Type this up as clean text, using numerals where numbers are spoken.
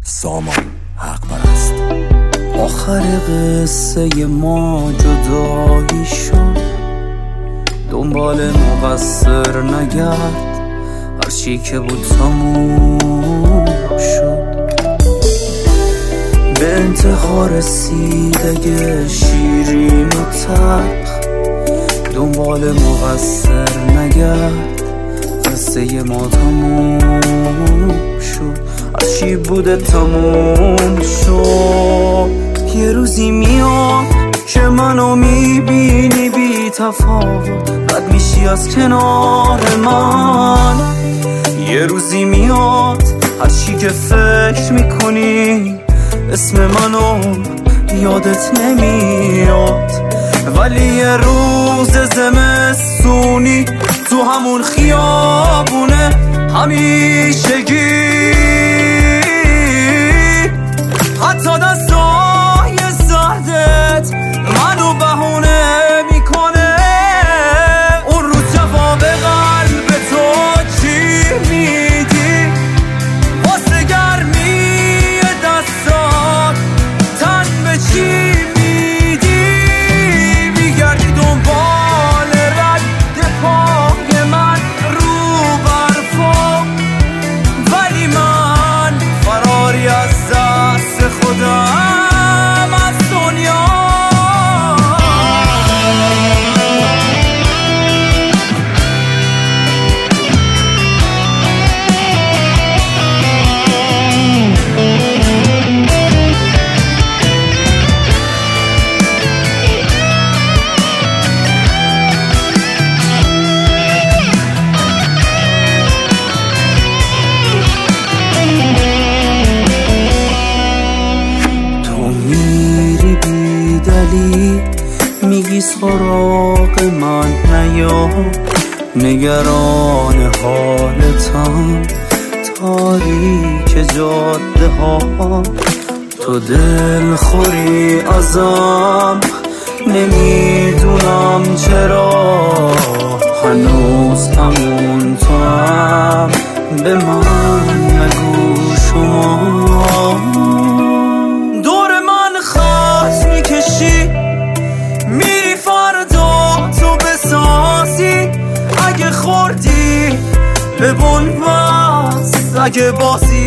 سامان حق پرست. آخر قصه ما جدایی شد، دنبال مقصر نگرد، هرچی که بود تموم شد. به انتها رسید اگه شیرین و تلخ، دنبال مقصر نگرد، قصه ما تموم شد، هرچی بوده تموم شد. یه روزی میاد که منو میبینی بی تفاوت، رد میشی از کنار من. یه روزی میاد هرچی که فکر میکنی اسم منو یادت نمیاد، ولی یه روز زمستونی تو همون خیابونه همیشگی، حتی دستای سردت منو بهونه میکنه. اون روز جواب قلب تو چی میدی؟ واسه گرمی دستات تن به چی میدی؟ میگردی دنبال رد پای من رو برفا، ولی من فراری از دست خودم از دنیا. میگی سراغ من نیا، نگران حالتم، تاریک جاده ها، تو دل خوری ازم، نمیدونم چرا هنوز همون تو هم، به من نگو شما. دور من خط میکشی میری فردا تو بسازی، اگه خوردی به بنبست، اگه بازی